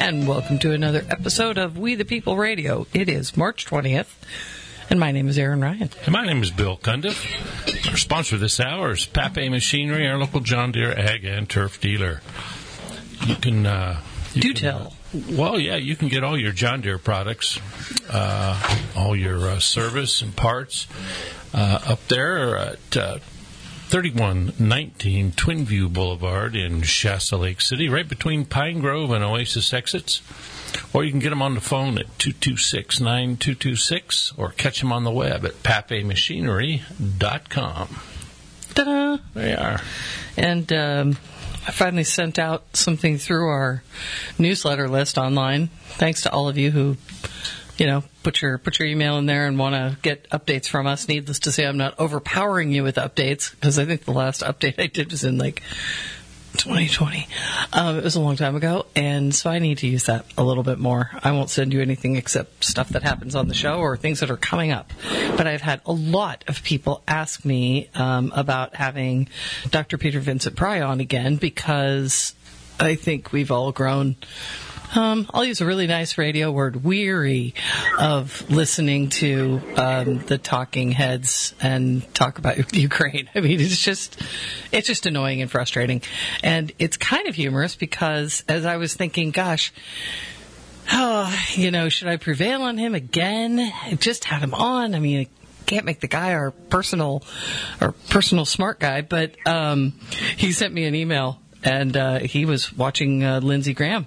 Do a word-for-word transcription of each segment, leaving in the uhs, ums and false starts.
and welcome to another episode of We the People Radio. It is March twentieth, and my name is Aaron Ryan. And my name is Bill Cundiff. Our sponsor this hour is Pape Machinery, our local John Deere ag and turf dealer. You can... Uh, you Do can, tell. Uh, well, yeah, you can get all your John Deere products, uh, all your uh, service and parts uh, up there at... Uh, thirty-one nineteen Twinview Boulevard in Shasta Lake City, right between Pine Grove and Oasis exits. Or you can get them on the phone at two two six, nine two two six or catch them on the web at pape machinery dot com. Ta-da! There you are. And um, I finally sent out something through our newsletter list online. Thanks to all of you who, you know, put your put your email in there and want to get updates from us. Needless to say, I'm not overpowering you with updates, because I think the last update I did was in like twenty twenty. Um, it was a long time ago, and so I need to use that a little bit more. I won't send you anything except stuff that happens on the show or things that are coming up. But I've had a lot of people ask me um, about having Doctor Peter Vincent Pry on again, because I think we've all grown... Um, I'll use a really nice radio word, weary of listening to um, the talking heads and talk about Ukraine. I mean, it's just, it's just annoying and frustrating. And it's kind of humorous because as I was thinking, gosh, oh, you know, should I prevail on him again? I just had him on. I mean, I can't make the guy our personal, our personal smart guy, but um, he sent me an email, and uh, he was watching uh, Lindsey Graham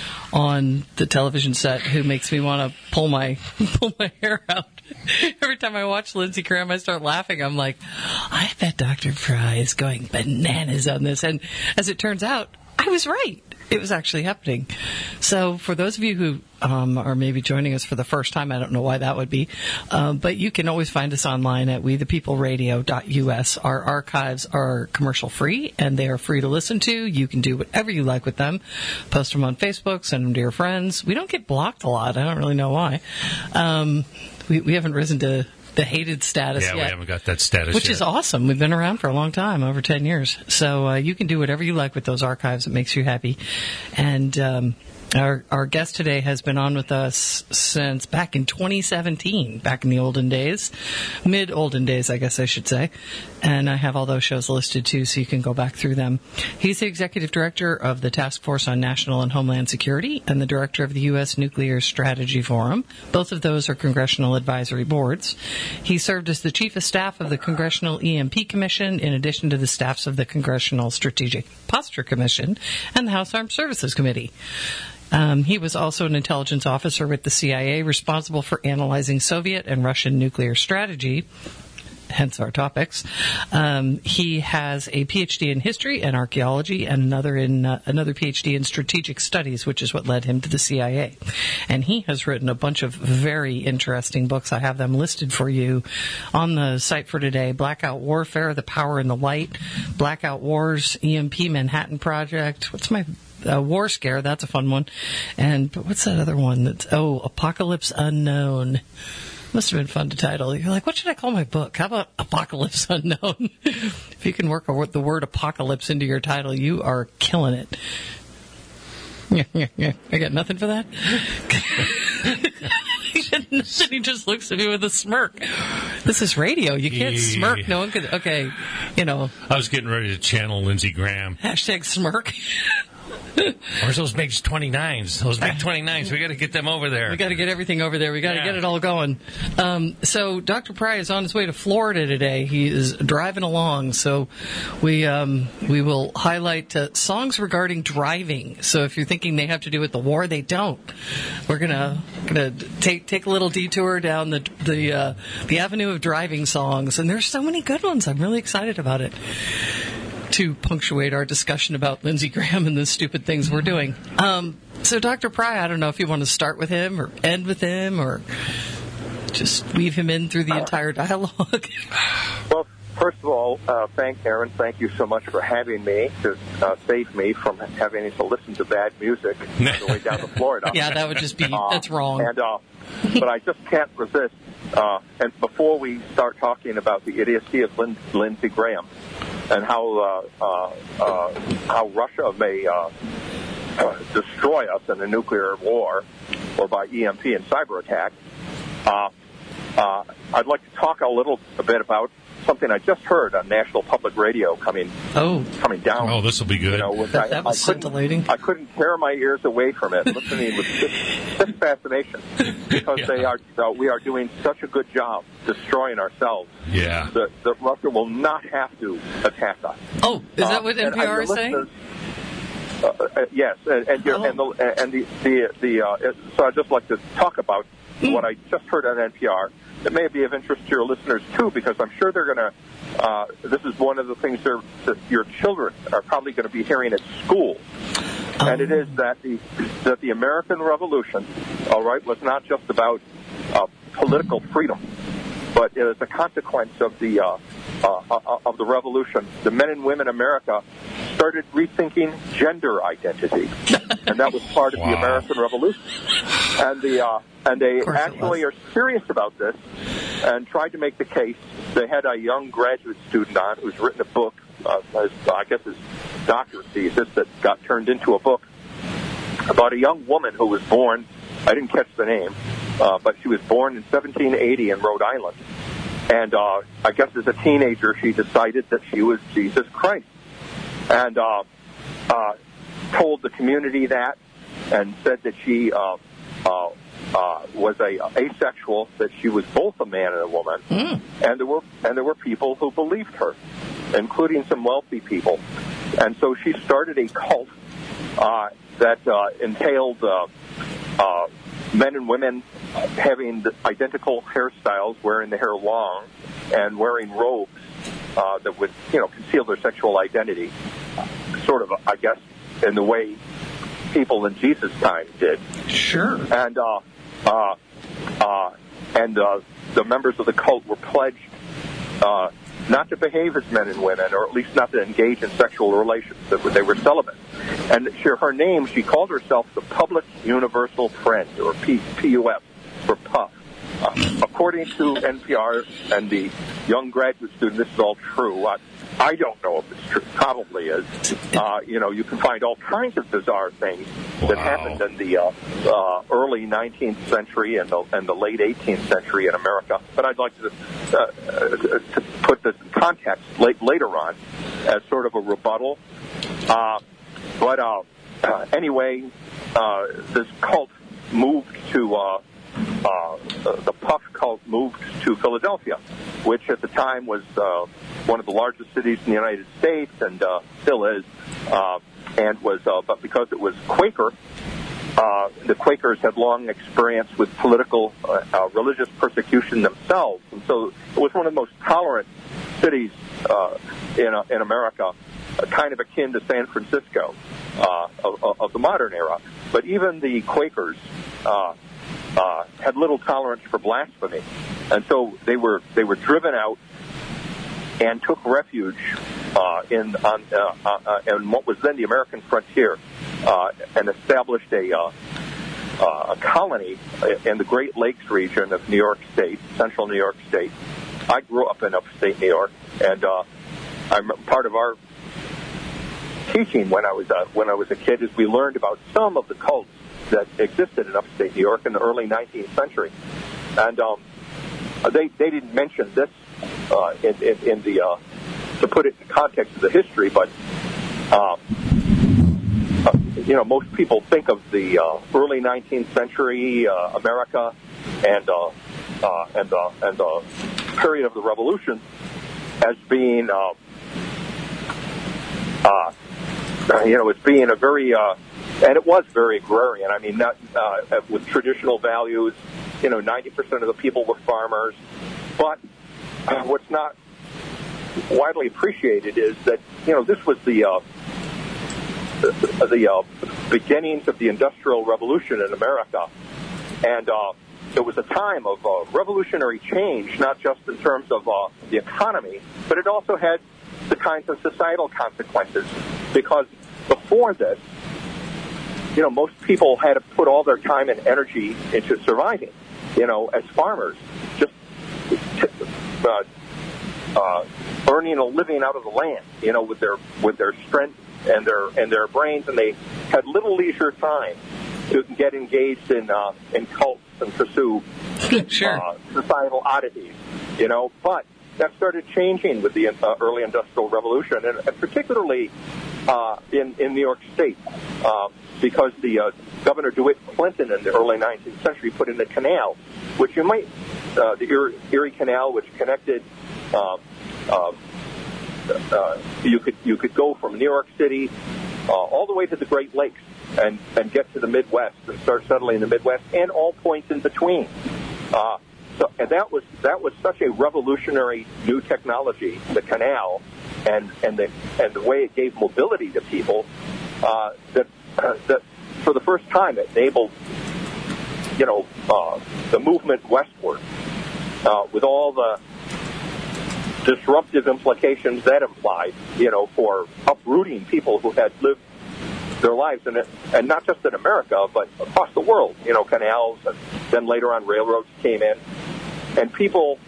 on the television set, who makes me want to pull my pull my hair out. Every time I watch Lindsey Graham, I start laughing. I'm like, I bet Doctor Pry is going bananas on this. And as it turns out, I was right. It was actually happening. So for those of you who um, are maybe joining us for the first time, I don't know why that would be, uh, but you can always find us online at we the people radio dot u s. Our archives are commercial free, and they are free to listen to. You can do whatever you like with them. Post them on Facebook, send them to your friends. We don't get blocked a lot. I don't really know why. Um, we, we haven't risen to the hated status yeah, yet. Yeah, we haven't got that status Which yet. is awesome. We've been around for a long time, over ten years. So uh, you can do whatever you like with those archives. It makes you happy. And um, our our guest today has been on with us since back in twenty seventeen, back in the olden days. Mid-olden days, I guess I should say. And I have all those shows listed, too, so you can go back through them. He's the executive director of the Task Force on National and Homeland Security and the director of the U S Nuclear Strategy Forum. Both of those are congressional advisory boards. He served as the chief of staff of the Congressional E M P Commission, in addition to the staffs of the Congressional Strategic Posture Commission and the House Armed Services Committee. Um, he was also an intelligence officer with the C I A, responsible for analyzing Soviet and Russian nuclear strategy, hence our topics. Um, he has a P H D in history and archaeology, and another in uh, another P H D in strategic studies, which is what led him to the C I A. And he has written a bunch of very interesting books. I have them listed for you on the site for today: Blackout Warfare, The Power in the Light, Blackout Wars, E M P Manhattan Project. What's my Uh, War Scare, that's a fun one. And but what's that other one? That's oh, Apocalypse Unknown. Must have been fun to title. You're like, what should I call my book? How about Apocalypse Unknown? If you can work a, the word apocalypse into your title, you are killing it. Yeah, yeah, yeah. I got nothing for that. He just looks at me with a smirk. This is radio. You can't yeah. smirk. No one could. Okay, you know. I was getting ready to channel Lindsey Graham. Hashtag smirk. Where's those big twenty-nines? Those big twenty-nines. We got to get them over there. We got to get everything over there. We got to yeah. get it all going. Um, so Doctor Pry is on his way to Florida today. He is driving along. So we um, we will highlight uh, songs regarding driving. So if you're thinking they have to do with the war, they don't. We're gonna gonna take take a little detour down the the uh, the avenue of driving songs, and there's so many good ones. I'm really excited about it. To punctuate our discussion about Lindsey Graham and the stupid things we're doing. Um, so, Doctor Pry, I don't know if you want to start with him or end with him or just weave him in through the entire dialogue. Well, first of all, uh, thank Aaron. Thank you so much for having me to uh, save me from having to listen to bad music on the way down to Florida. Yeah, that would just be, uh, that's wrong. And uh, But I just can't resist. Uh, and before we start talking about the idiocy of Lin- Lindsey Graham, and how uh, uh, uh, how Russia may uh, uh, destroy us in a nuclear war or by E M P and cyber attack. Uh, uh, I'd like to talk a little a bit about something I just heard on National Public Radio coming oh. coming down. Oh, this will be good. You know, that, I, that was I scintillating. I couldn't tear my ears away from it, listening with such, such fascination, because yeah. they are uh, we are doing such a good job destroying ourselves. Yeah. That, that Russia will not have to attack us. Oh, is that what uh, N P R is saying? Uh, uh, yes, and and, oh. and the and the the, the uh, so I'd just like to talk about mm. what I just heard on N P R. It may be of interest to your listeners too, because I'm sure they're going to. Uh, this is one of the things that your children are probably going to be hearing at school, um. and it is that the that the American Revolution, all right, was not just about uh, political freedom, but as a consequence of the uh, uh, of the revolution, the men and women in America started rethinking gender identity, and that was part of wow. the American Revolution. And the uh, and they actually are serious about this, and tried to make the case. They had a young graduate student on who's written a book, uh, his, I guess his doctorate thesis that got turned into a book about a young woman who was born. I didn't catch the name, uh, but she was born in seventeen eighty in Rhode Island. And uh, I guess as a teenager, she decided that she was Jesus Christ. And uh, uh, told the community that, and said that she uh, uh, uh, was a asexual, that she was both a man and a woman. Mm. And there were and there were people who believed her, including some wealthy people. And so she started a cult uh, that uh, entailed uh, uh, men and women having identical hairstyles, wearing the hair long, and wearing robes uh, that would, you know, conceal their sexual identity, sort of, I guess, in the way people in Jesus' time did. Sure. And uh, uh, uh, and uh, the members of the cult were pledged uh, not to behave as men and women, or at least not to engage in sexual relations. That they were celibate. And she, her name, she called herself the Public Universal Friend, or P, P U F, for Puff. Uh, according to N P R and the young graduate student, this is all true. I, I don't know if it's true. Probably is. Uh, you know, you can find all kinds of bizarre things wow. that happened in the uh, uh, early nineteenth century and the, and the late eighteenth century in America. But I'd like to, uh, to put this in context late, later on as sort of a rebuttal. Uh, but uh, uh, anyway, uh, this cult moved to... Uh, Uh, the Puff cult moved to Philadelphia, which at the time was uh, one of the largest cities in the United States, and uh, still is, uh, and was, uh, but because it was Quaker, uh, the Quakers had long experience with political, uh, uh, religious persecution themselves, and so it was one of the most tolerant cities uh, in uh, in America, uh, kind of akin to San Francisco uh, of, of the modern era. But even the Quakers Uh, Uh, had little tolerance for blasphemy, and so they were they were driven out and took refuge uh, in on uh, uh, in what was then the American frontier, uh, and established a uh, uh, a colony in the Great Lakes region of New York State, central New York State. I grew up in upstate New York, and uh, I'm part of our teaching when I was uh, when I was a kid is we learned about some of the cults that existed in upstate New York in the early nineteenth century, and um, they they didn't mention this uh, in, in, in the uh, to put it in context of the history, but uh, uh, you know, most people think of the uh, early nineteenth century uh, America and uh, uh, and uh, and the period of the Revolution as being uh, uh, you know, as being a very uh, and it was very agrarian. I mean, not uh, with traditional values. You know, ninety percent of the people were farmers. But uh, what's not widely appreciated is that, you know, this was the uh, the, the uh, beginnings of the Industrial Revolution in America, and uh, it was a time of uh, revolutionary change, not just in terms of uh, the economy, but it also had the kinds of societal consequences. Because before this, you know, most people had to put all their time and energy into surviving, you know, as farmers, just uh, uh, earning a living out of the land, you know, with their with their strength and their and their brains, and they had little leisure time to get engaged in uh, in cults and pursue sure. uh, societal oddities, you know. But that started changing with the uh, early Industrial Revolution, and, and particularly uh, in in New York State, uh, because the uh, Governor DeWitt Clinton in the early nineteenth century put in the canal, which you might uh, the Erie, Erie Canal, which connected. Uh, uh, uh, you could you could go from New York City uh, all the way to the Great Lakes and, and get to the Midwest and start settling in the Midwest and all points in between. Uh, so, and that was that was such a revolutionary new technology, the canal, and and the and the way it gave mobility to people uh, that uh, that for the first time it enabled you know uh, the movement westward uh, with all the disruptive implications that implied, you know, for uprooting people who had lived their lives in it, and not just in America, but across the world. You know, canals, and then later on railroads came in, and people.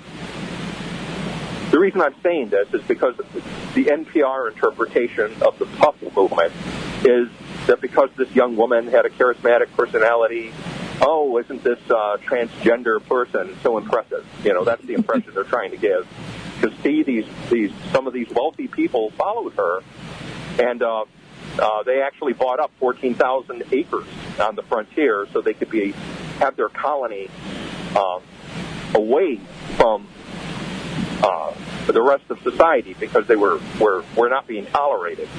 The reason I'm saying this is because the N P R interpretation of the Puff movement is that because this young woman had a charismatic personality, oh, isn't this uh, transgender person so impressive? You know, that's the impression they're trying to give. To see these, these, some of these wealthy people followed her, and uh, uh, they actually bought up fourteen thousand acres on the frontier so they could be have their colony uh, away from uh, the rest of society because they were, were, were not being tolerated.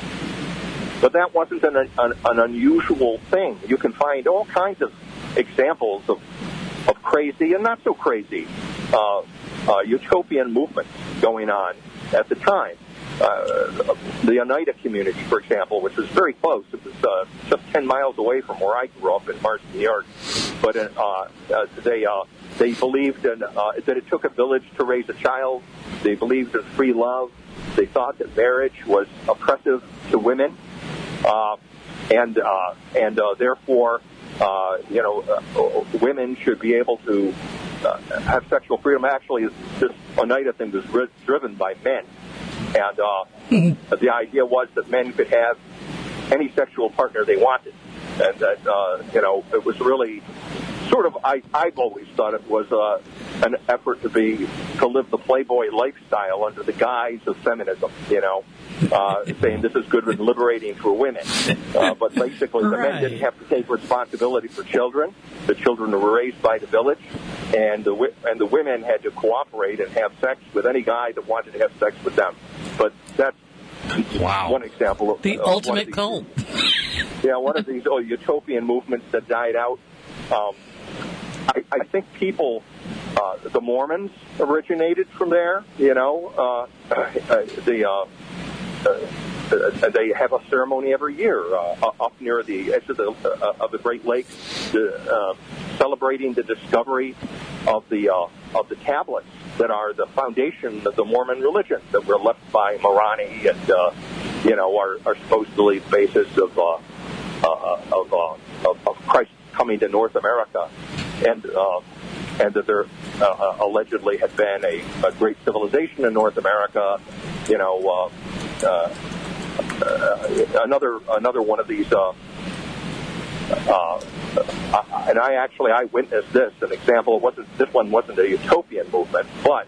But that wasn't an, an, an unusual thing. You can find all kinds of examples of, of crazy and not so crazy uh, uh, utopian movements going on at the time. Uh, the Oneida community, for example, which was very close. It was uh, just ten miles away from where I grew up in Marston, New York. But uh, uh, they uh, they believed in, uh, that it took a village to raise a child. They believed in free love. They thought that marriage was oppressive to women, uh, and uh, and uh, therefore, uh, you know, uh, women should be able to uh, have sexual freedom. Actually, this Oneida thing was ri- driven by men. And uh, mm-hmm. the idea was that men could have any sexual partner they wanted. And that, uh, you know, it was really sort of, I, I've always thought it was uh, an effort to be, to live the Playboy lifestyle under the guise of feminism, you know, uh, saying this is good and liberating for women. Uh, but basically, the right. men didn't have to take responsibility for children. The children were raised by the village. And the and the women had to cooperate and have sex with any guy that wanted to have sex with them. But that's wow. one example of the uh, ultimate these, cult. Yeah, one of these oh, utopian movements that died out. Um, I, I think people, uh, the Mormons originated from there. You know, uh, uh, the uh, uh, they have a ceremony every year uh, up near the edge of the uh, of the Great Lakes, uh, celebrating the discovery of the uh, of the tablets that are the foundation of the Mormon religion that were left by Moroni and uh, you know are, are supposedly the basis of uh, uh, of, uh, of of Christ coming to North America, and uh, and that there uh, allegedly had been a, a great civilization in North America, you know. Uh, uh, uh, another another one of these. Uh, Uh, and I actually I witnessed this. An example. It wasn't this one wasn't a utopian movement, but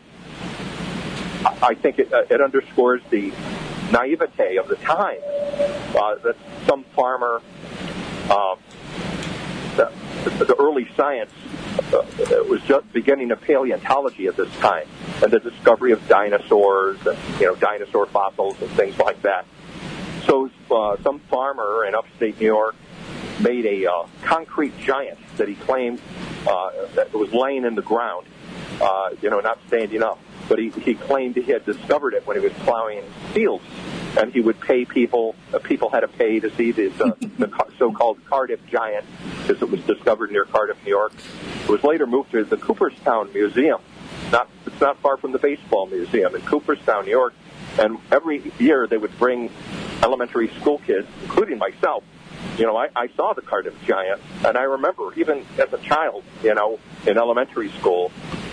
I think it, uh, it underscores the naivete of the time. Uh, that some farmer, uh, the, the early science uh, was just beginning of paleontology at this time, and the discovery of dinosaurs and you know dinosaur fossils and things like that. So uh, some farmer in upstate New York made a uh, concrete giant that he claimed uh, that was laying in the ground, uh, you know, not standing up. But he, he claimed he had discovered it when he was plowing fields, and he would pay people. Uh, people had to pay to see this, uh, the so-called Cardiff giant because it was discovered near Cardiff, New York. It was later moved to the Cooperstown Museum. Not it's not far from the baseball museum in Cooperstown, New York. And every year they would bring elementary school kids, including myself. You know, I, I saw the Cardiff giant, and I remember even as a child, you know, in elementary school,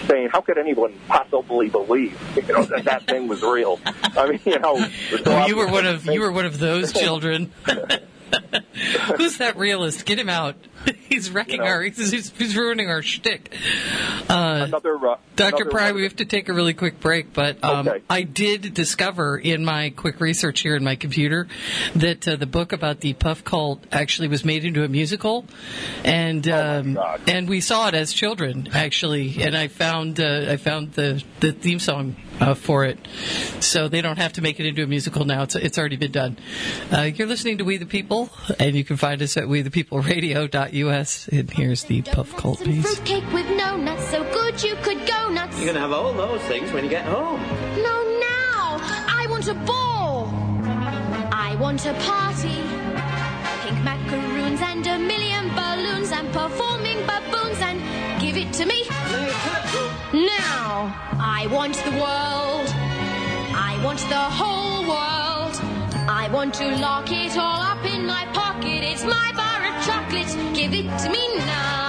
saying, how could anyone possibly believe, you know, that that thing was real? I mean, you know, well, you were one of you were one of those children. Who's that realist? Get him out. He's wrecking you know, our. He's, he's ruining our shtick. Uh, another, uh, Doctor another Pry, one. we have to take a really quick break, but um, okay. I did discover in my quick research here in my computer that uh, the book about the Puff cult actually was made into a musical, and um, oh and we saw it as children actually, and I found uh, I found the the theme song uh, for it, so they don't have to make it into a musical now. It's it's already been done. Uh, you're listening to We the People, and you can find us at we the people radio dot u s. And here's the Puff cult piece. Fruitcake with no nuts, so good you could go nuts. You're gonna have all those things when you get home. No, now I want a ball. I want a party. Pink macaroons and a million balloons and performing baboons and give it to me. Now I want the world. I want the whole world. I want to lock it all up in my pocket. It's my bar of chocolates. Give it to me now.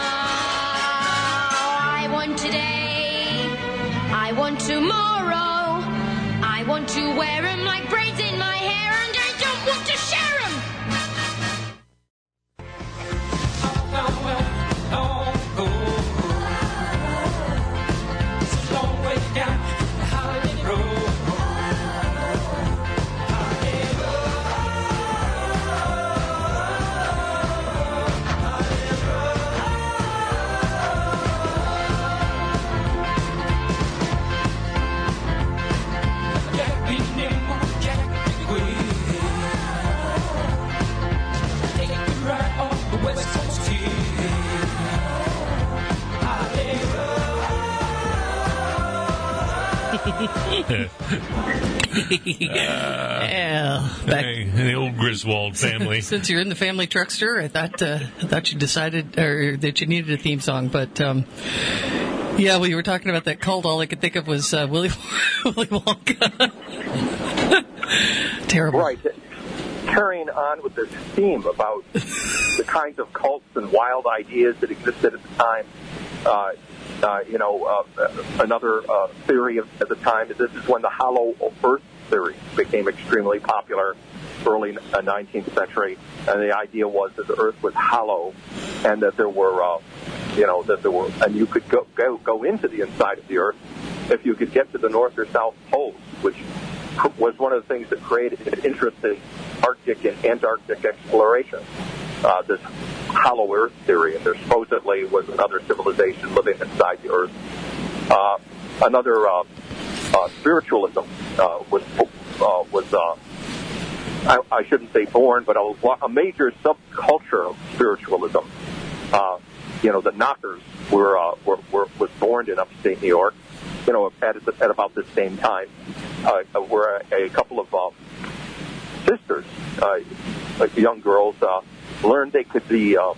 I want today. I want tomorrow. I want to wear 'em like braids in my hair, and I don't want to share 'em. It's a long way down the Holiday Road. yeah, back, hey, the old Griswold family. Since you're in the family truckster, I thought uh, I thought you decided or that you needed a theme song, but um, yeah, when you were talking about that cult, all I could think of was uh, Willy Willy Wonka. Terrible. Right. Carrying on with this theme about the kinds of cults and wild ideas that existed at the time. Uh, Uh, you know, uh, another uh, theory of, at the time is this is when the hollow earth theory became extremely popular, early uh, nineteenth century, and the idea was that the earth was hollow, and that there were, uh, you know, that there were, and you could go, go go into the inside of the earth if you could get to the north or south poles, which was one of the things that created an interest in Arctic and Antarctic exploration. Uh, this hollow earth theory, and there supposedly was another civilization living inside the earth. Uh, another uh, uh, spiritualism uh, was uh, was uh, I, I shouldn't say born, but a, a major subculture of spiritualism. Uh, you know, the Knockers were, uh, were were was born in upstate New York. You know, at at about the same time, uh, were a, a couple of uh, sisters, uh, like young girls. Uh, learned they could be, uh,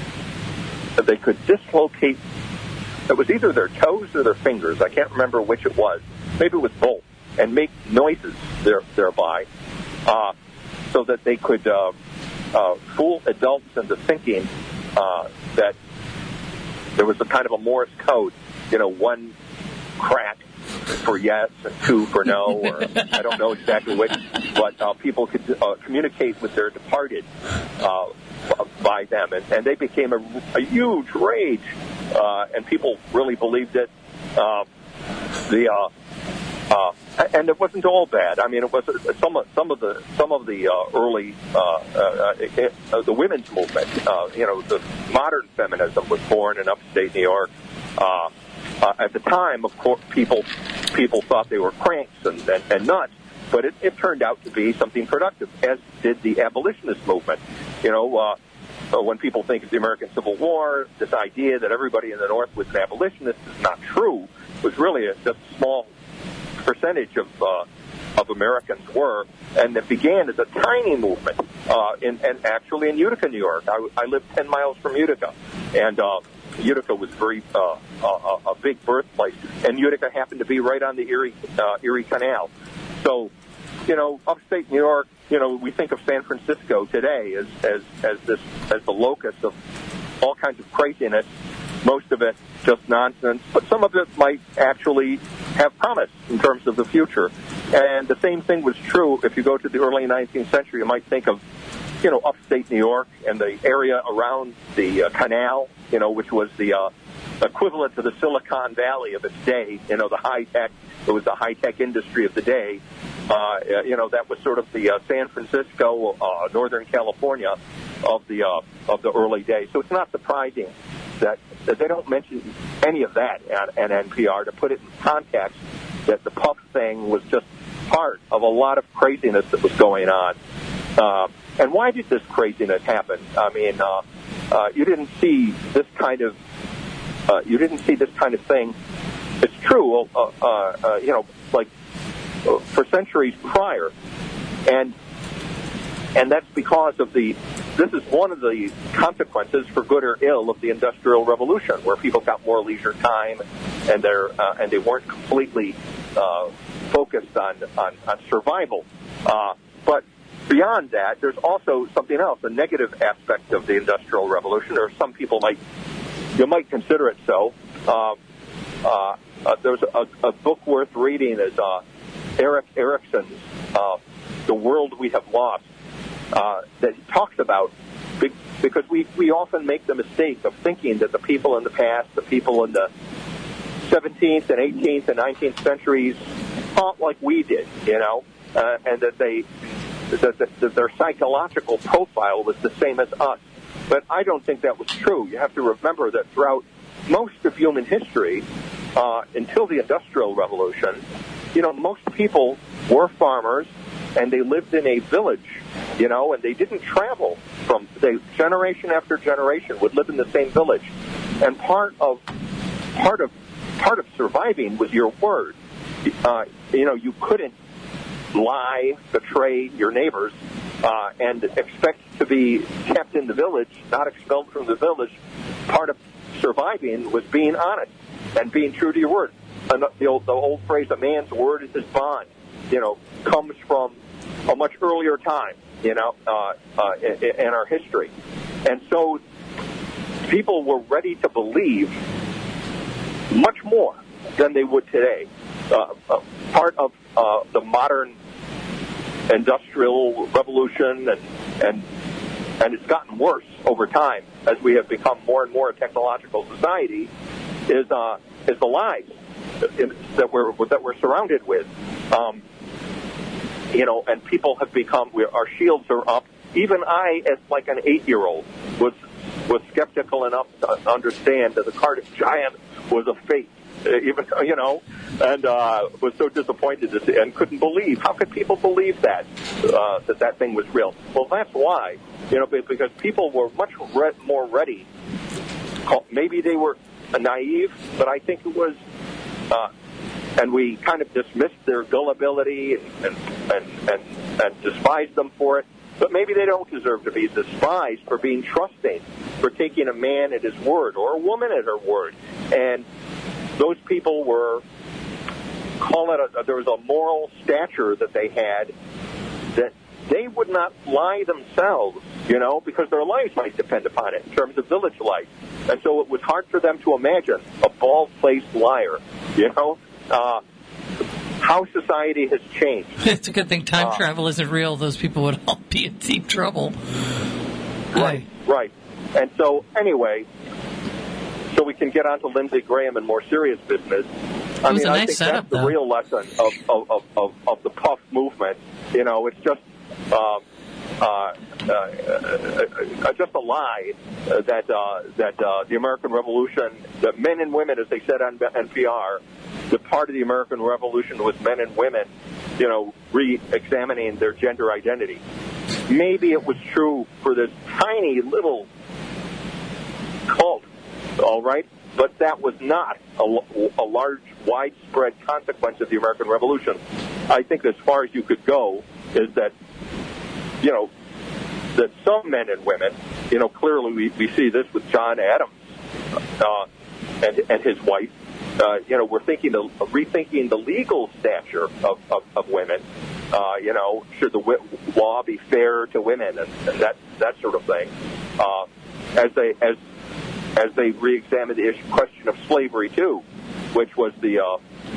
they could dislocate, it was either their toes or their fingers, I can't remember which it was, maybe it was both, and make noises there, thereby, uh, so that they could uh, uh, fool adults into thinking uh, that there was a kind of a Morse code, you know, one crack for yes and two for no, or I don't know exactly which, but uh, people could uh, communicate with their departed uh, by them, and, and they became a, a huge rage, uh, and people really believed it. Uh, the uh, uh, and it wasn't all bad. I mean, it was uh, some of some of the some of the uh, early uh, uh, uh, the women's movement. Uh, you know, the modern feminism was born in upstate New York. Uh, uh, at the time, of course, people people thought they were cranks and, and, and nuts. But it, it turned out to be something productive, as did the abolitionist movement. You know, uh, uh, when people think of the American Civil War, this idea that everybody in the North was an abolitionist is not true. It was really a, just a small percentage of uh, of Americans were, and it began as a tiny movement, uh, in, and actually in Utica, New York. I, I lived ten miles from Utica, and uh, Utica was very uh, a, a big birthplace, and Utica happened to be right on the Erie uh, Erie Canal. So, you know, upstate New York, you know, we think of San Francisco today as as as this as the locus of all kinds of craziness. most of it just nonsense, but some of it might actually have promise in terms of the future. And the same thing was true if you go to the early nineteenth century. You might think of, you know, upstate New York and the area around the uh, canal, you know, which was the uh, equivalent to the Silicon Valley of its day, you know, the high-tech, it was the high-tech industry of the day. Uh, you know, that was sort of the uh, San Francisco, uh, Northern California of the uh, of the early days. So it's not surprising that, that they don't mention any of that at, at N P R to put it in context that the Puff thing was just part of a lot of craziness that was going on. Uh, and why did this craziness happen? I mean, uh, uh, you didn't see this kind of uh, you didn't see this kind of thing. It's true, uh, uh, uh, you know, like uh, for centuries prior, and and that's because of the. This is one of the consequences, for good or ill, of the Industrial Revolution, where people got more leisure time, and they're uh, and they weren't completely uh, focused on on, on survival. Uh, but beyond that, there's also something else, a negative aspect of the Industrial Revolution, or some people might you might consider it so. Uh, uh, uh, there's a, a book worth reading is uh, Eric Erickson's uh, "The World We Have Lost." Uh, that he talks about, because we, we often make the mistake of thinking that the people in the past, the people in the seventeenth and eighteenth and nineteenth centuries thought like we did, you know, uh, and that they that, that, that their psychological profile was the same as us. But I don't think that was true. You have to remember that throughout most of human history, uh, until the Industrial Revolution, you know, most people were farmers, and they lived in a village, you know, and they didn't travel from, they, generation after generation would live in the same village. And part of, part of, part of surviving was your word. Uh, you know, you couldn't lie, betray your neighbors, uh, and expect to be kept in the village, not expelled from the village. Part of surviving was being honest and being true to your word. And the old, the old phrase, a man's word is his bond, you know, comes from a much earlier time, you know, uh, uh, in, in our history. And so people were ready to believe much more than they would today. Uh, uh, part of uh, the modern industrial revolution, and, and and it's gotten worse over time as we have become more and more a technological society, is uh, is the lies that we're that we're surrounded with. Um, You know, and people have become, our shields are up. Even I, as like an eight-year-old, was was skeptical enough to understand that the Cardiff Giant was a fake, even, you know, and uh, was so disappointed to see, and couldn't believe. How could people believe that, uh, that that thing was real? Well, that's why, you know, because people were much re- more ready. Maybe they were naive, but I think it was... Uh, And we kind of dismissed their gullibility and, and, and, and despised them for it. But maybe they don't deserve to be despised for being trusting, for taking a man at his word or a woman at her word. And those people were, call it a, there was a moral stature that they had that they would not lie themselves, you know, because their lives might depend upon it in terms of village life. And so it was hard for them to imagine a bald-faced liar, you know. Uh, how society has changed. It's a good thing time uh, travel isn't real. Those people would all be in deep trouble. Right, right. And so, anyway, so we can get on to Lindsey Graham and more serious business. I it was mean, a nice I think setup, that's the though. real lesson of, of, of, of, of the Puff movement. You know, it's just um, uh, uh, uh, just a lie uh, that uh, that uh, the American Revolution, that men and women, as they said on N P R, the part of the American Revolution was men and women, you know, re-examining their gender identity. Maybe it was true for this tiny little cult, all right, but that was not a, a large, widespread consequence of the American Revolution. I think as far as you could go is that, you know, that some men and women, you know, clearly we, we see this with John Adams uh, and, and his wife, uh, you know, we're thinking of rethinking the legal stature of, of, of women. Uh, you know, should the w- law be fair to women and, and that that sort of thing. Uh, as they as as they re-examined the issue, question of slavery too, which was the, uh,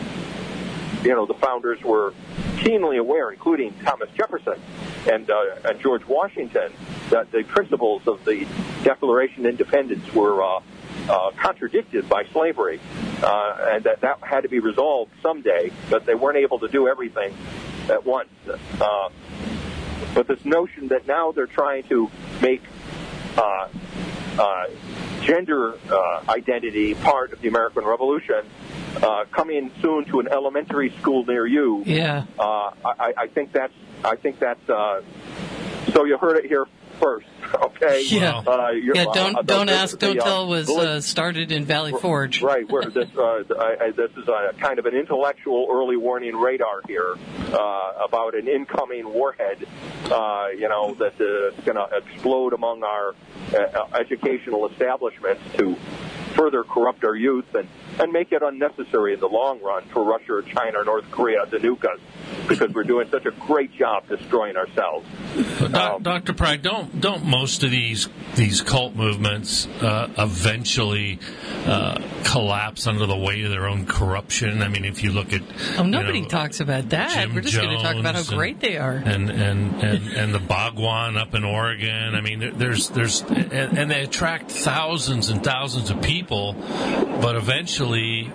you know, the founders were keenly aware, including Thomas Jefferson and, uh, and George Washington, that the principles of the Declaration of Independence were uh, uh, contradicted by slavery, uh, and that that had to be resolved someday, but they weren't able to do everything at once. Uh, but this notion that now they're trying to make uh, uh, gender uh, identity part of the American Revolution, uh, coming soon to an elementary school near you. Yeah. Uh, I, I think that's. I think that's. Uh, so you heard it here first, okay? Yeah. Uh, yeah. Don't uh, don't the, ask. the, Don't the, tell. Was uh, started in Valley Forge. Right. Where this uh, I, I, this is a kind of an intellectual early warning radar here uh, about an incoming warhead. Uh, you know that uh, is going to explode among our uh, educational establishments to further corrupt our youth and, and make it unnecessary in the long run for Russia or China or North Korea to nuke us, because we're doing such a great job destroying ourselves. Um, Doctor Pride, don't don't most of these these cult movements uh, eventually uh, collapse under the weight of their own corruption? I mean, if you look at oh, nobody you know, talks about that. Jim We're just going to talk about how Jones great they are, and and, and, and the Bhagwan up in Oregon. I mean, there's there's and, and they attract thousands and thousands of people, but eventually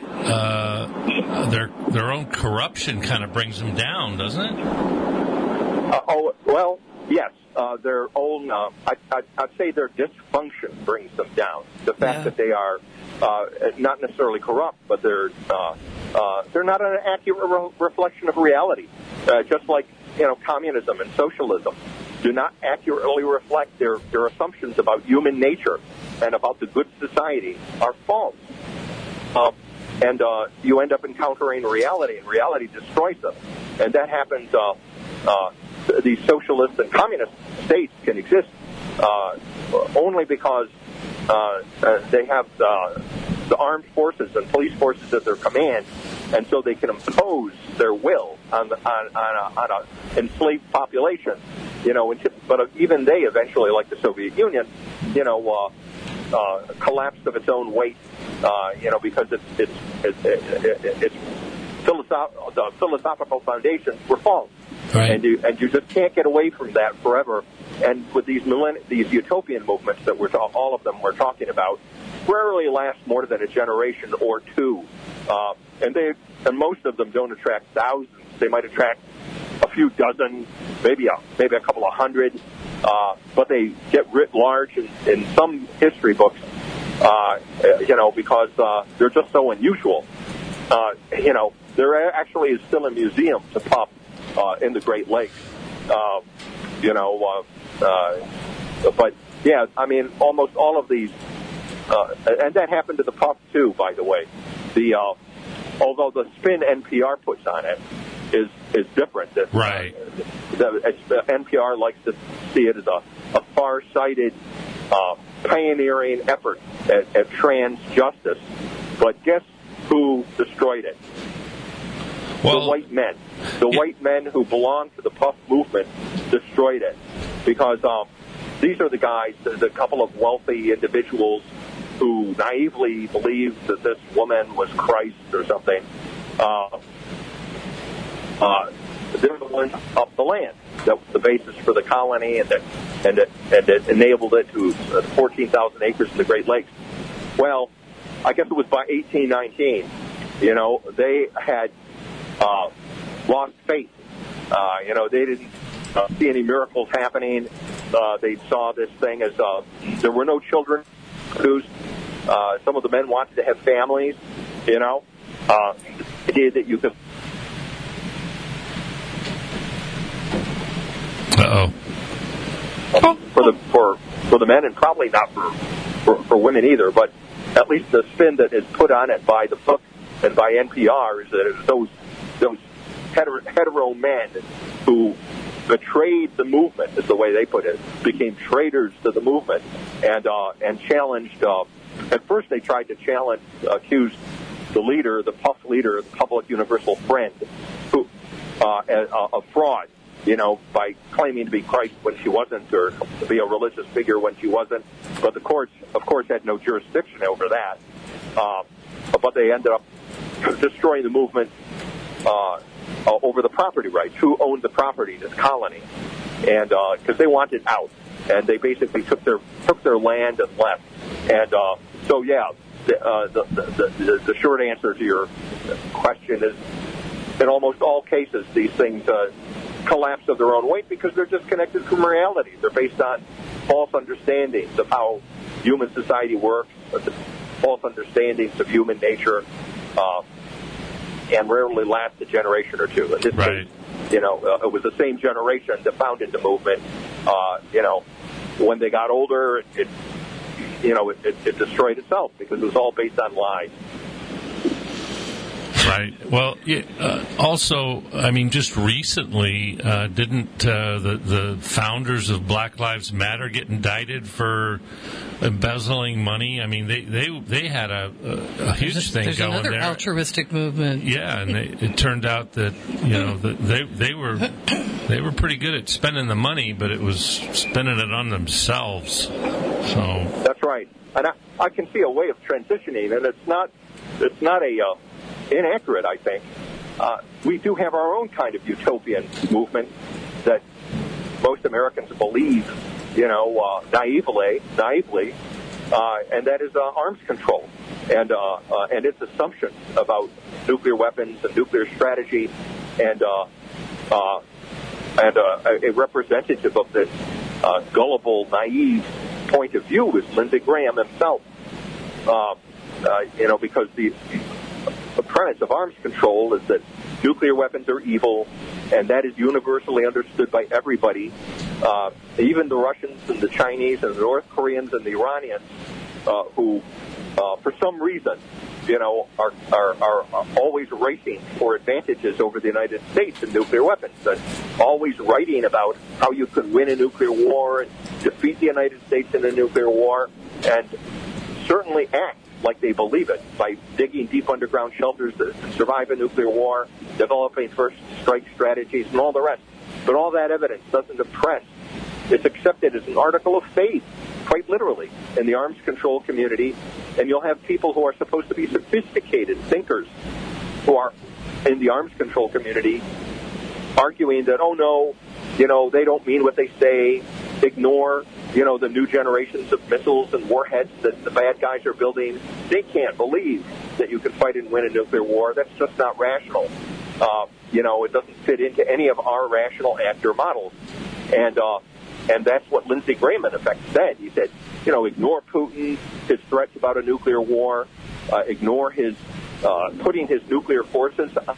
uh, their their own corruption kind of brings them down, doesn't it? Uh, oh well, yes. Uh, their own, uh, I, I, I'd say their dysfunction brings them down. The fact Yeah. that they are uh, not necessarily corrupt, but they're uh, uh, they're not an accurate re- reflection of reality. Uh, just like you know, communism and socialism do not accurately reflect their their assumptions about human nature and about the good society are false. Uh, and uh, you end up encountering reality, and reality destroys them. And that happens. Uh, uh, these socialist and communist states can exist uh, only because uh, they have uh, the armed forces and police forces at their command, and so they can impose their will on the, on, on, a, on a enslaved population. You know, but even they eventually, like the Soviet Union, you know, uh, uh, collapsed of its own weight. Uh, you know, because it's it's it's, it, it, it's philosoph- the philosophical foundations were false. Right. And you and you just can't get away from that forever. And with these millenn- these utopian movements that we're ta- all of them we're talking about, rarely last more than a generation or two. Uh, and they and most of them don't attract thousands. They might attract a few dozen, maybe a maybe a couple of hundred. Uh, but they get writ large in, in some history books. Uh, you know, because uh, they're just so unusual. Uh, you know, there actually is still a museum to Puff uh, in the Great Lakes. Uh, you know, uh, uh, but yeah, I mean, almost all of these, uh, and that happened to the Puff too, by the way. The uh, although the spin N P R puts on it is is different. That, right. Uh, the, the N P R likes to see it as a, a far-sighted, uh, pioneering effort at, at trans justice. But guess who destroyed it? Well, the white men. The yeah. white men who belong to the Puff movement destroyed it. Because um, these are the guys, the, the couple of wealthy individuals who naively believed that this woman was Christ or something. Uh, uh, they're the ones up the land. That was the basis for the colony, and that and it, and it enabled it to fourteen thousand acres in the Great Lakes. Well, I guess it was by eighteen nineteen. You know, they had uh, lost faith. Uh, you know, they didn't uh, see any miracles happening. Uh, they saw this thing as uh, there were no children produced. Uh, some of the men wanted to have families. You know, uh, the idea that you could. Uh-oh. Uh, for the for for the men, and probably not for, for for women either. But at least the spin that is put on it by the book and by N P R is that it was those those hetero, hetero men who betrayed the movement, is the way they put it, became traitors to the movement, and uh, and challenged. Uh, at first, they tried to challenge, accuse the leader, the Puff leader, the Public Universal Friend, who uh, of fraud. you know, by claiming to be Christ when she wasn't, or to be a religious figure when she wasn't. But the courts, of course, had no jurisdiction over that. Uh, but they ended up destroying the movement uh, over the property rights. Who owned the property, this colony? And because uh, they wanted out, and they basically took their took their land and left. And uh, so, yeah, the, uh, the, the, the the short answer to your question is, in almost all cases, these things uh, collapse of their own weight because they're disconnected from reality. They're based on false understandings of how human society works, false understandings of human nature, uh, and rarely last a generation or two. In this right. case, you know, uh, it was the same generation that founded the movement. Uh, you know, when they got older, it, it you know, it, it, it destroyed itself because it was all based on lies. Right. Well, yeah, uh, also, I mean, just recently, uh, didn't uh, the the founders of Black Lives Matter get indicted for embezzling money? I mean, they they, they had a, a, a huge there's a, thing there's going another there. Altruistic movement. Yeah, and they, it turned out that you know that they they were they were pretty good at spending the money, but it was spending it on themselves. So that's right, and I, I can see a way of transitioning, and it's not it's not a uh, inaccurate, I think. Uh, we do have our own kind of utopian movement that most Americans believe, you know, uh, naively, naively, uh, and that is uh, arms control and uh, uh, and its assumptions about nuclear weapons and nuclear strategy, and uh, uh, and uh, a representative of this uh, gullible, naive point of view is Lindsey Graham himself. Uh, uh, you know, because the The premise of arms control is that nuclear weapons are evil, and that is universally understood by everybody, uh, even the Russians and the Chinese and the North Koreans and the Iranians, uh, who, uh, for some reason, you know, are, are are always racing for advantages over the United States in nuclear weapons, and always writing about how you could win a nuclear war and defeat the United States in a nuclear war, and certainly act like they believe it by digging deep underground shelters to survive a nuclear war, developing first strike strategies, and all the rest. But all that evidence doesn't impress. It's accepted as an article of faith, quite literally, in the arms control community. And you'll have people who are supposed to be sophisticated thinkers who are in the arms control community arguing that, oh, no, you know, they don't mean what they say, ignore, you know, the new generations of missiles and warheads that the bad guys are building. They can't believe that you can fight and win a nuclear war. That's just not rational. Uh, you know, it doesn't fit into any of our rational actor models. And uh, and that's what Lindsey Graham, in effect, said. He said, you know, ignore Putin, his threats about a nuclear war, uh, ignore his uh, putting his nuclear forces on.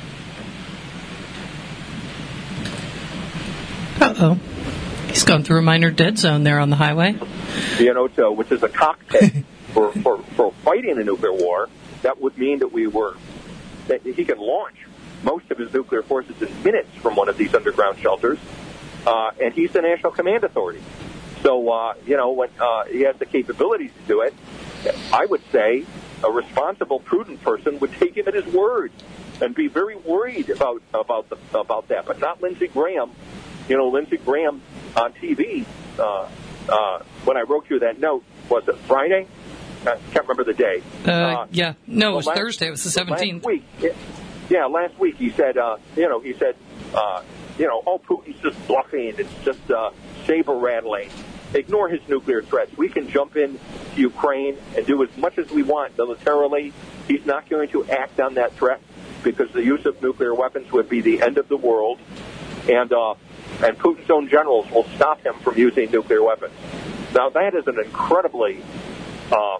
Uh-oh. He's gone through a minor dead zone there on the highway. You know, to, which is a cockpit for, for, for fighting a nuclear war. That would mean that we were, that he can launch most of his nuclear forces in minutes from one of these underground shelters. Uh, and he's the National Command Authority. So, uh, you know, when uh, he has the capabilities to do it, I would say a responsible, prudent person would take him at his word and be very worried about about the, about that. But not Lindsey Graham. You know, Lindsey Graham on T V, uh, uh, when I wrote you that note, was it Friday? I can't remember the day. Uh, uh, yeah. No, it was last, Thursday. It was the seventeenth. Last week. Yeah, yeah, last week he said, uh, you know, he said, uh, you know, oh, Putin's just bluffing. It's just uh, saber rattling. Ignore his nuclear threats. We can jump in to Ukraine and do as much as we want militarily. He's not going to act on that threat because the use of nuclear weapons would be the end of the world. And, uh, and Putin's own generals will stop him from using nuclear weapons. Now, that is an incredibly uh,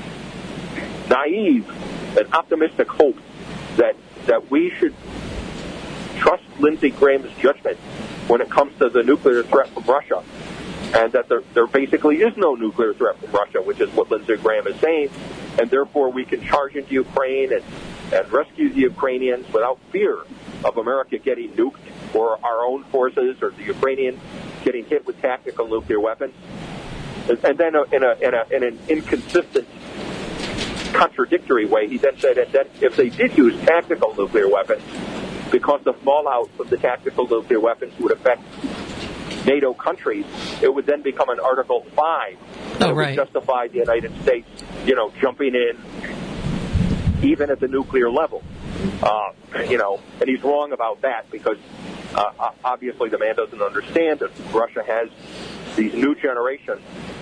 naive and optimistic hope that that we should trust Lindsey Graham's judgment when it comes to the nuclear threat from Russia, and that there, there basically is no nuclear threat from Russia, which is what Lindsey Graham is saying, and therefore we can charge into Ukraine and, and rescue the Ukrainians without fear of America getting nuked or our own forces or the Ukrainians getting hit with tactical nuclear weapons. And then in, a, in, a, in an inconsistent, contradictory way, he then said that if they did use tactical nuclear weapons, because the fallout from the tactical nuclear weapons would affect NATO countries, it would then become an Article five. Oh, that right. would justify the United States, you know, jumping in even at the nuclear level. Uh, you know, and he's wrong about that because uh, obviously the man doesn't understand that Russia has these new generation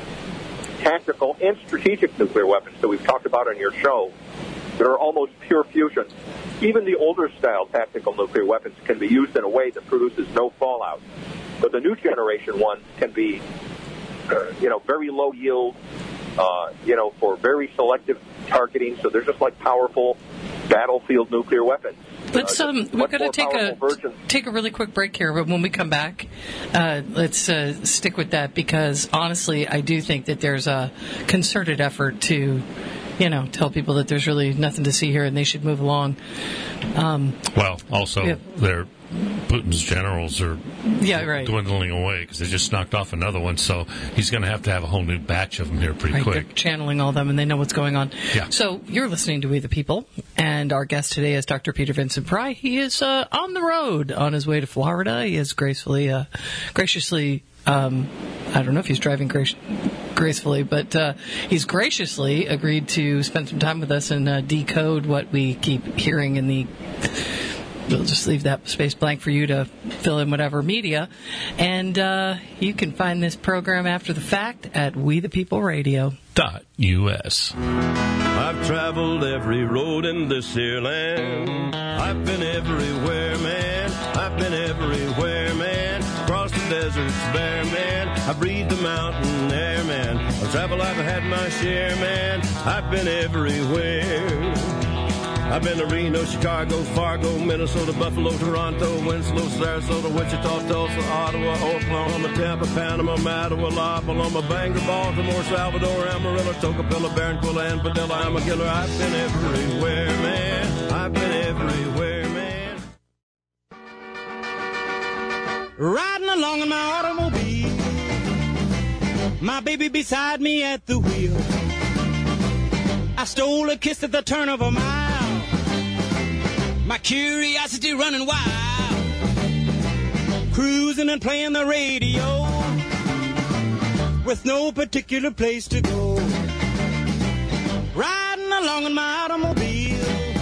tactical and strategic nuclear weapons that we've talked about on your show that are almost pure fusion. Even the older style tactical nuclear weapons can be used in a way that produces no fallout. But the new generation ones can be, uh, you know, very low yield, uh, you know, for very selective targeting. So they're just like powerful battlefield nuclear weapons. Let's uh, um, we're going to take a versions. take a really quick break here, but when we come back, uh, let's uh, stick with that because honestly, I do think that there's a concerted effort to, you know, tell people that there's really nothing to see here and they should move along. Um, well, also yeah. they're. Putin's generals are yeah, right. dwindling away because they just knocked off another one. So he's going to have to have a whole new batch of them here pretty right, quick. They're channeling all of them, and they know what's going on. Yeah. So you're listening to We the People, and our guest today is Doctor Peter Vincent Pry. He is uh, on the road on his way to Florida. He has gracefully, uh, graciously, um, I don't know if he's driving grac- gracefully, but uh, he's graciously agreed to spend some time with us and uh, decode what we keep hearing in the... We'll just leave that space blank for you to fill in whatever media. And uh, you can find this program after the fact at We the People Radio. Dot U S. I've traveled every road in this here land. I've been everywhere, man. I've been everywhere, man. Across the deserts bare, man. I breathe the mountain air, man. I've traveled, I've had my share, man. I've been everywhere. I've been to Reno, Chicago, Fargo, Minnesota, Buffalo, Toronto, Winslow, Sarasota, Wichita, Tulsa, Ottawa, Oklahoma, Tampa, Panama, Mattawa, La Paloma, Bangor, Baltimore, Salvador, Amarillo, Tocopilla, Barranquilla, and Padilla. I'm a killer. I've been everywhere, man. I've been everywhere, man. Riding along in my automobile, my baby beside me at the wheel. I stole a kiss at the turn of a mile. My curiosity running wild, cruising and playing the radio with no particular place to go. Riding along in my automobile.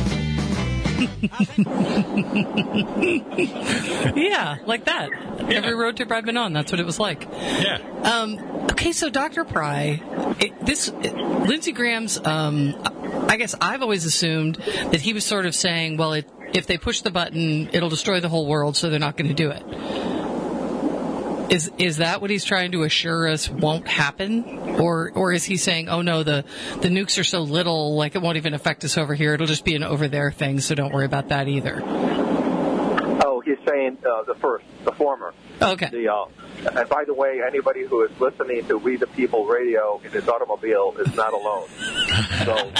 Yeah, like that. Yeah. Every road trip I've been on, that's what it was like. Yeah. Um, okay, so Doctor Pry, it, this it, Lindsey Graham's. Um, I guess I've always assumed that he was sort of saying, well, it, if they push the button, it'll destroy the whole world, so they're not going to do it. Is is that what he's trying to assure us won't happen? Or or is he saying, oh, no, the, the nukes are so little, like it won't even affect us over here. It'll just be an over-there thing, so don't worry about that either. Oh, he's saying uh, the first, the former. Okay. The, uh, and by the way, anybody who is listening to We the People radio in his automobile is not alone. So,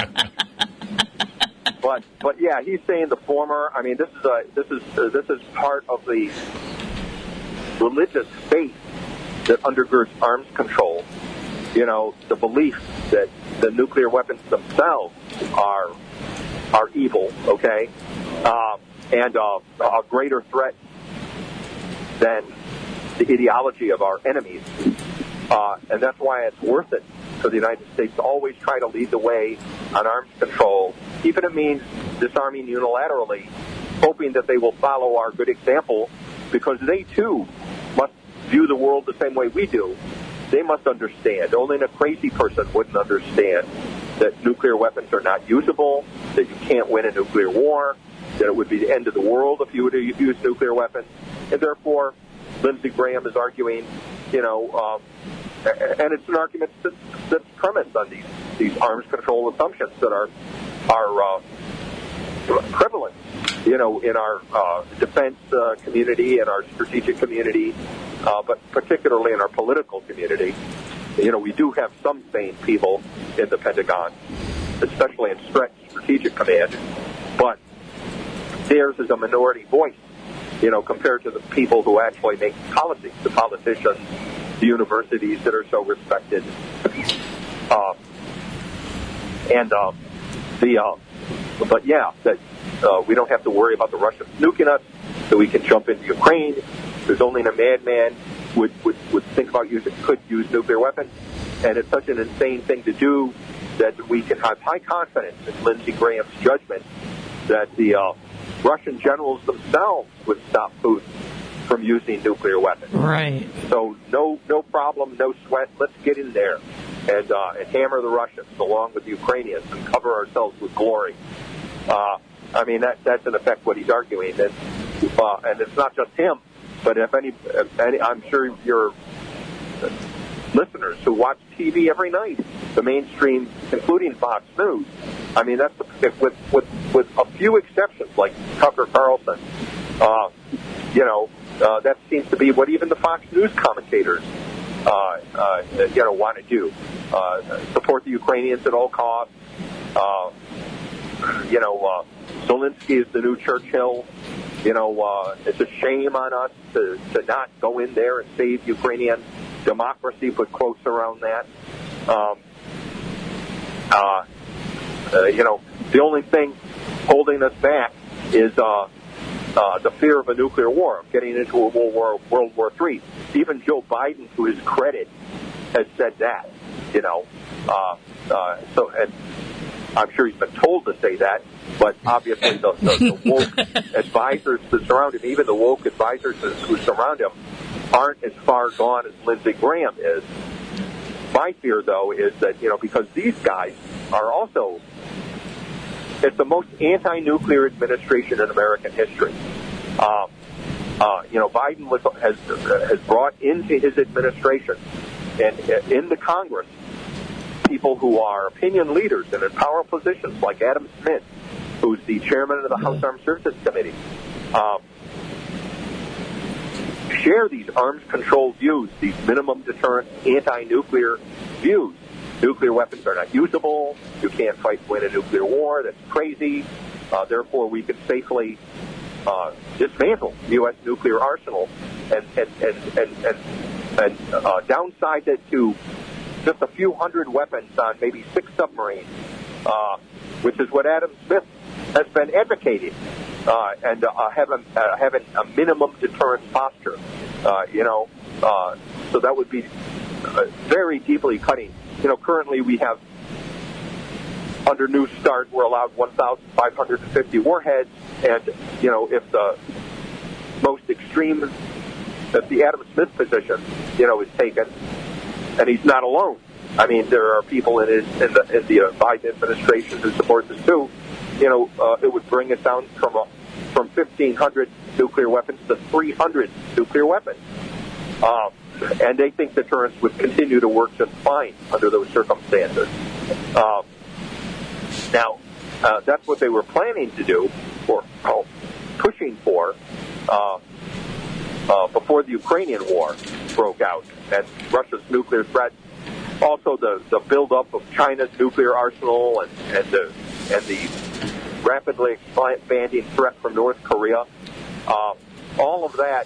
but but yeah, he's saying the former. I mean, this is a this is uh, this is part of the religious faith that undergirds arms control. You know, the belief that the nuclear weapons themselves are are evil. Okay, um, and uh, a greater threat than the ideology of our enemies. Uh, and that's why it's worth it for the United States to always try to lead the way on arms control, even if it means disarming unilaterally, hoping that they will follow our good example, because they, too, must view the world the same way we do. They must understand. Only a crazy person wouldn't understand that nuclear weapons are not usable, that you can't win a nuclear war, that it would be the end of the world if you were to use nuclear weapons. And therefore, Lindsey Graham is arguing, you know, um, and it's an argument that, that's premised on these, these arms control assumptions that are are uh, prevalent, you know, in our uh, defense uh, community and our strategic community, uh, but particularly in our political community. You know, we do have some sane people in the Pentagon, especially in strategic command, but theirs is a minority voice, you know, compared to the people who actually make policy, the politicians, the universities that are so respected. Uh, and uh, the uh, but yeah, that uh, we don't have to worry about the Russians nuking us, that we can jump into Ukraine. There's only a madman would, would would think about using could use nuclear weapons, and it's such an insane thing to do that we can have high confidence in Lindsey Graham's judgment that the uh, Russian generals themselves would stop Putin from using nuclear weapons. Right. So no no problem, no sweat. Let's get in there and uh, and hammer the Russians along with the Ukrainians and cover ourselves with glory. Uh, I mean that that's in effect what he's arguing, and uh, and it's not just him, but if any, if any, I'm sure your listeners who watch T V every night, the mainstream, including Fox News. I mean that's if, with with with a few exceptions like Tucker Carlson, uh, you know. Uh, that seems to be what even the Fox News commentators, uh, uh, you know, want to do. Uh, support the Ukrainians at all costs. Uh, you know, uh, Zelensky is the new Churchill. You know, uh, it's a shame on us to, to not go in there and save Ukrainian democracy, put quotes around that. Um, uh, uh, you know, the only thing holding us back is... Uh, Uh, the fear of a nuclear war, getting into a World War, World War Three. Even Joe Biden, to his credit, has said that. You know, uh, uh, so and I'm sure he's been told to say that, but obviously the, the, the woke advisors that surround him, even the woke advisors who surround him, aren't as far gone as Lindsey Graham is. My fear, though, is that you know because these guys are also. It's the most anti-nuclear administration in American history. Um, uh, you know, Biden was, has has brought into his administration and in the Congress people who are opinion leaders and in power positions, like Adam Smith, who's the chairman of the House Armed Services Committee, um, share these arms control views, these minimum deterrent anti-nuclear views. Nuclear weapons are not usable. You can't fight win a nuclear war. That's crazy. Uh, therefore, we can safely uh, dismantle the U S nuclear arsenal and and and and, and, and uh, downsize it to just a few hundred weapons on maybe six submarines, uh, which is what Adam Smith has been advocating, uh, and uh, having uh, having a minimum deterrence posture. Uh, you know, uh, so that would be uh, very deeply cutting. You know, currently we have, under New START, we're allowed one thousand five hundred fifty warheads, and, you know, if the most extreme, if the Adam Smith position, you know, is taken, and he's not alone. I mean, there are people in, his, in the, in the uh, Biden administration who support this, too. You know, uh, it would bring us down from, a, from fifteen hundred nuclear weapons to three hundred nuclear weapons. Uh, And they think deterrence would continue to work just fine under those circumstances. Uh, now, uh, that's what they were planning to do, or oh, pushing for, uh, uh, before the Ukrainian war broke out, and Russia's nuclear threat. Also, the, the buildup of China's nuclear arsenal and, and the and the rapidly expanding threat from North Korea. Uh, all of that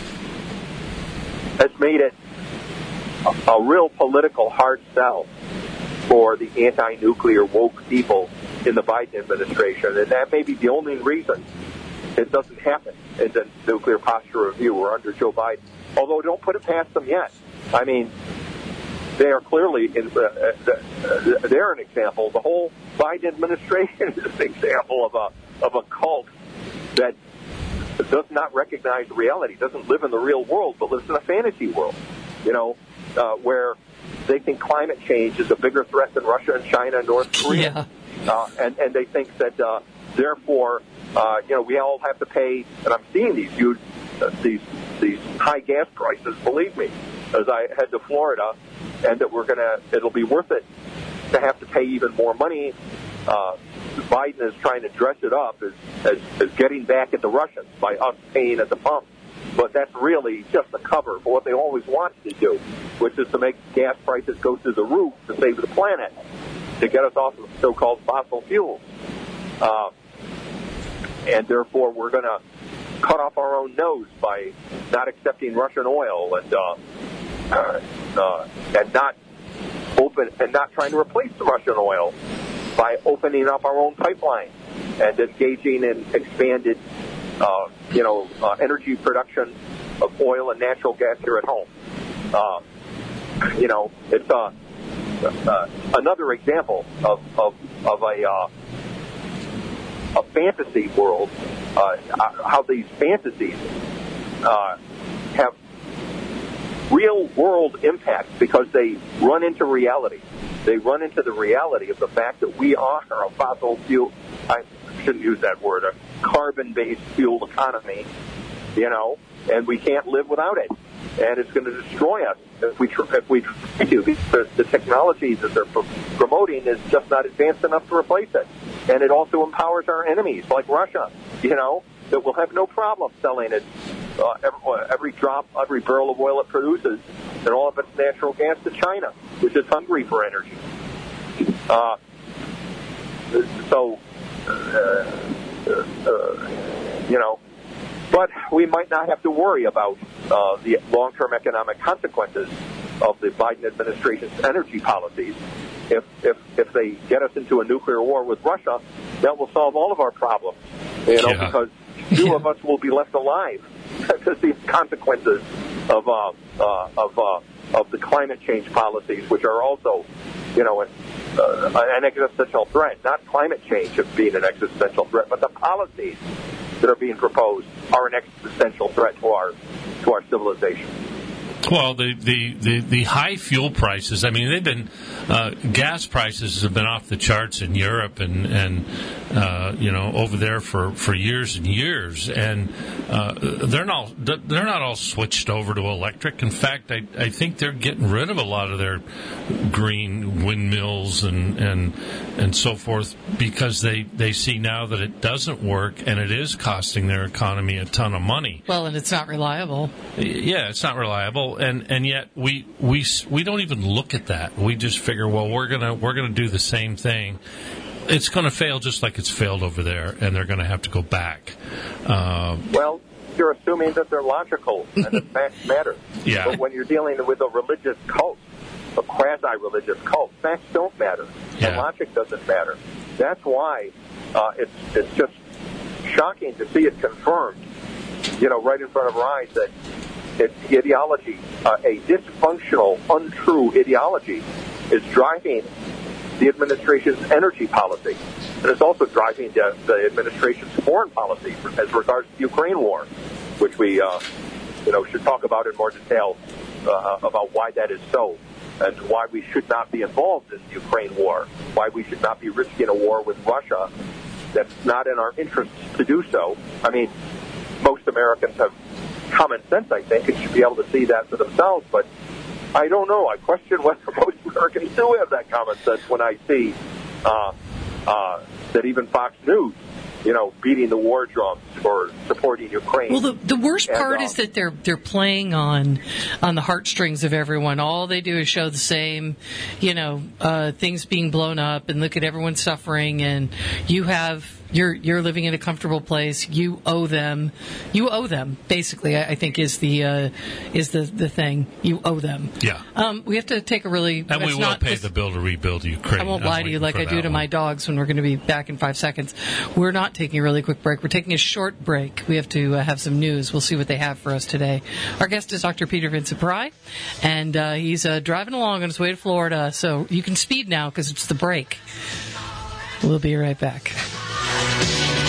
has made it a, a real political hard sell for the anti-nuclear woke people in the Biden administration, and that may be the only reason it doesn't happen in the nuclear posture review or under Joe Biden. Although, don't put it past them yet. I mean, they are clearly in, uh, uh, they're an example. The whole Biden administration is an example of a of a cult that does not recognize reality, doesn't live in the real world, but lives in a fantasy world. You know, uh, where they think climate change is a bigger threat than Russia and China and North Korea, yeah. uh, and and they think that uh, therefore, uh, you know, we all have to pay. And I'm seeing these huge, uh, these these high gas prices. Believe me, as I head to Florida, and that we're gonna, it'll be worth it to have to pay even more money. Uh, Biden is trying to dress it up as, as as getting back at the Russians by us paying at the pump. But that's really just a cover for what they always wanted to do, which is to make gas prices go through the roof to save the planet, to get us off of so-called fossil fuels. Uh, and therefore, we're going to cut off our own nose by not accepting Russian oil and uh, uh, uh, and not open and not trying to replace the Russian oil by opening up our own pipeline and engaging in expanded, uh, you know, uh, energy production of oil and natural gas here at home. Uh, you know, it's uh, uh, another example of of, of a uh, a fantasy world. Uh, how these fantasies uh, have real world impact because they run into reality. They run into the reality of the fact that we are a fossil fuel, I shouldn't use that word, a carbon-based fuel economy, you know, and we can't live without it. And it's going to destroy us if we tr- if we try to, because the technology that they're pr- promoting is just not advanced enough to replace it. And it also empowers our enemies, like Russia, you know, that will have no problem selling it, uh, every, every drop, every barrel of oil it produces, and all of its natural gas to China, which is hungry for energy. Uh, so, uh, uh, you know, but we might not have to worry about uh, the long-term economic consequences of the Biden administration's energy policies. If, if if they get us into a nuclear war with Russia, that will solve all of our problems, you know, yeah. because few of us will be left alive to see the consequences of uh, uh, of uh, of the climate change policies, which are also, you know, an, uh, an existential threat. Not climate change as being an existential threat, but the policies that are being proposed are an existential threat to our to our civilization. Well, the, the, the, the high fuel prices, I mean, they've been, uh, gas prices have been off the charts in Europe and, and uh, you know, over there for, for years and years. And uh, they're not they're not all switched over to electric. In fact, I, I think they're getting rid of a lot of their green windmills and, and, and so forth because they, they see now that it doesn't work and it is costing their economy a ton of money. Well, and it's not reliable. Yeah, it's not reliable. And and yet we we we don't even look at that. We just figure, well, we're gonna we're gonna do the same thing. It's going to fail just like it's failed over there, and they're going to have to go back. Uh, well, you're assuming that they're logical and that facts matter. Yeah. But when you're dealing with a religious cult, a quasi-religious cult, facts don't matter, yeah. and logic doesn't matter. That's why uh, it's it's just shocking to see it confirmed, you know, right in front of our eyes that. It's ideology, uh, a dysfunctional, untrue ideology, is driving the administration's energy policy, and it's also driving the, the administration's foreign policy as regards to the Ukraine war, which we, uh, you know, should talk about in more detail uh, about why that is so, and why we should not be involved in the Ukraine war, why we should not be risking a war with Russia. That's not in our interest to do so. I mean, most Americans have common sense, I think, and should be able to see that for themselves. But I don't know. I question whether most Americans do have that common sense when I see uh, uh, that even Fox News, you know, beating the war drums for supporting Ukraine. Well, the, the worst and, part uh, is that they're they're playing on on the heartstrings of everyone. All they do is show the same, you know, uh, things being blown up, and look at everyone suffering, and you have. You're you're living in a comfortable place. You owe them. You owe them. Basically, I, I think is the uh, is the, the thing. You owe them. Yeah. Um, we have to take a really. And we will not, pay the bill to rebuild Ukraine. I won't I'm lie to you like I do to one. my dogs when we're going to be back in five seconds. We're not taking a really quick break. We're taking a short break. We have to uh, have some news. We'll see what they have for us today. Our guest is Doctor Peter Vincent Pry, and uh, he's uh, driving along on his way to Florida. So you can speed now because it's the break. We'll be right back.